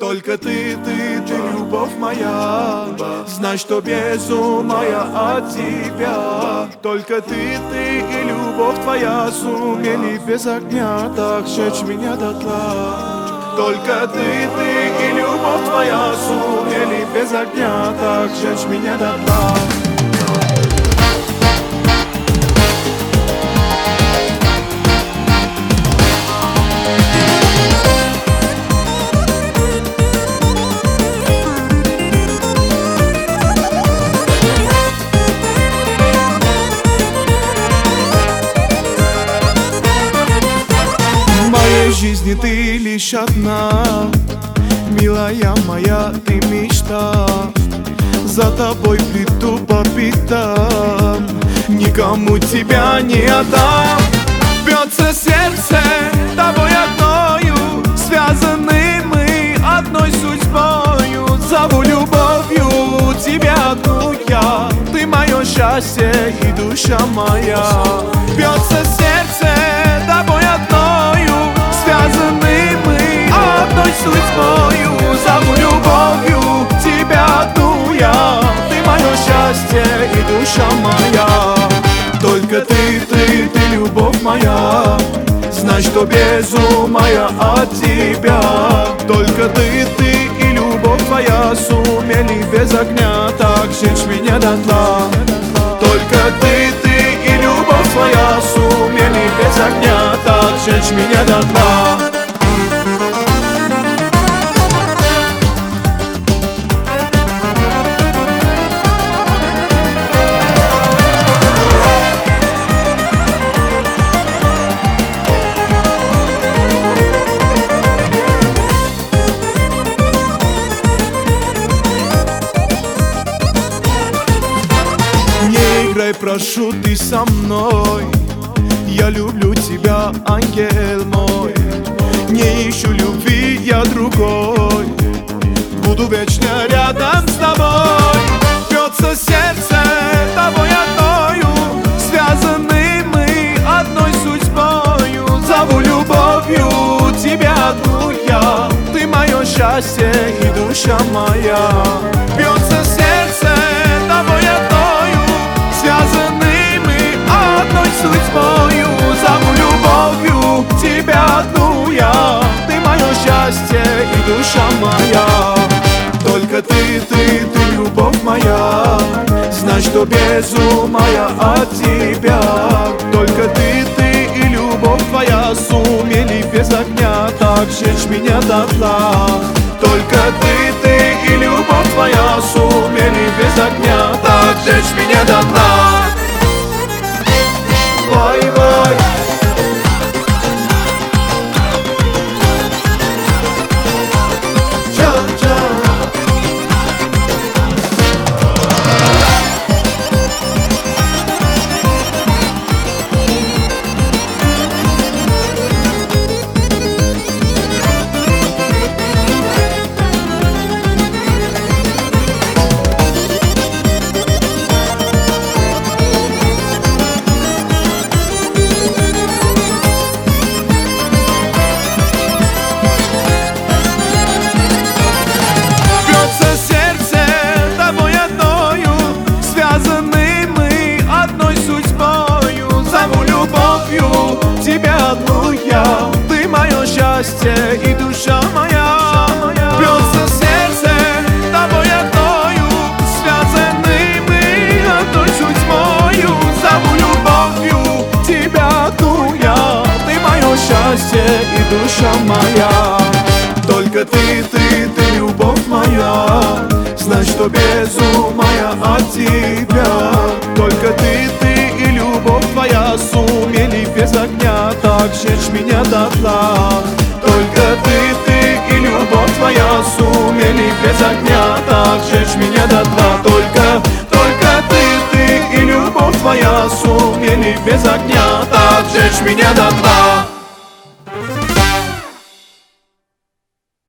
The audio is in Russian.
Только ты, любовь моя. Знай, что без ума я от тебя. Только ты и любовь твоя сумели без огня так сжечь меня дотла. Только ты и любовь твоя сумели без огня так сжечь меня дотла. В жизни ты лишь одна, милая моя, ты мечта. За тобой приду по пятам, никому тебя не отдам. Бьется сердце тобой одною, связаны мы одной судьбою. Зову любовью тебя одну я, ты мое счастье и душа моя. Бьется сердце тобой одною, связаны мы одной судьбою. Зову любовью тебя одну я, ты мое счастье и душа моя. Только ты любовь моя. Знай, что без ума я от тебя. Только ты и любовь твоя сумели без огня так сжечь меня дотла. Только ты и любовь твоя сумели без огня так сжечь меня дотла. Не играй, прошу, ты со мной. Я люблю тебя, ангел мой. Не ищу любви, я другой. Буду вечно рядом с тобой. Бьется сердце тобой одною, связаны мы одной судьбою. Зову любовью тебя одну я, ты мое счастье и душа моя. Бьется сердце тобой одною, связаны мы одной судьбою. Зову любовью тебя одну я, ты мое счастье и душа моя. Только ты любовь моя. Знай, что без ума я от тебя. Только ты и любовь твоя сумели без огня так сжечь меня дотла. Только ты и любовь твоя сумели без огня так сжечь меня дотла. Вай-вай. Тебя одну я, ты мое счастье и душа моя. Бьется сердце тобой одною, связаны мы одной судьбою. Зову любовью тебя одну я, ты мое счастье и душа моя. Только ты любовь моя. Знай, что без ума я от тебя. Только ты и любовь твоя сумели без огня так сжечь меня дотла. Только ты и любовь твоя сумели без огня так сжечь меня дотла. Только ты и любовь твоя сумели без огня так сжечь меня дотла.